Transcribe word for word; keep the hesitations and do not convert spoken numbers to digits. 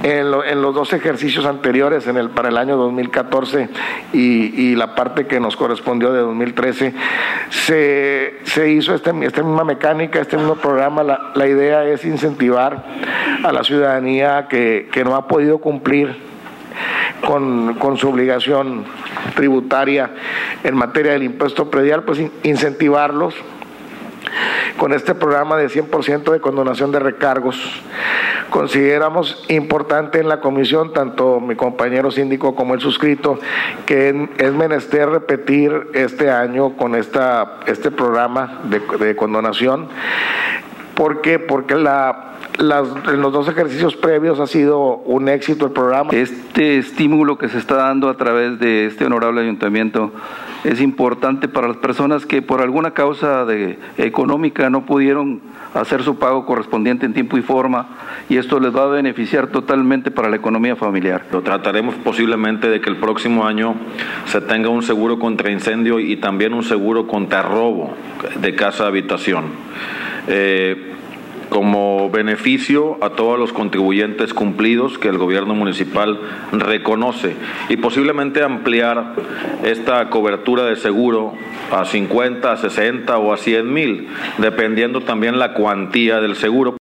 en, lo, en los dos ejercicios anteriores, en el para el año dos mil catorce y, y la parte que nos correspondió de dos mil trece, se, se hizo este, esta misma mecánica, este mismo programa. La, la idea es incentivar a la ciudadanía que, que no ha podido cumplir Con, con su obligación tributaria en materia del impuesto predial, pues incentivarlos con este programa de cien por ciento de condonación de recargos. Consideramos importante en la comisión, tanto mi compañero síndico como el suscrito, que es menester repetir este año con esta, este programa de, de condonación. ¿Por qué? Porque la Las, en los dos ejercicios previos ha sido un éxito el programa. Este estímulo que se está dando a través de este honorable ayuntamiento es importante para las personas que por alguna causa de, económica no pudieron hacer su pago correspondiente en tiempo y forma, y esto les va a beneficiar totalmente para la economía familiar. Lo trataremos posiblemente de que el próximo año se tenga un seguro contra incendio y también un seguro contra robo de casa habitación. Eh, como beneficio a todos los contribuyentes cumplidos que el gobierno municipal reconoce, y posiblemente ampliar esta cobertura de seguro a cincuenta, a sesenta o a cien mil, dependiendo también la cuantía del seguro.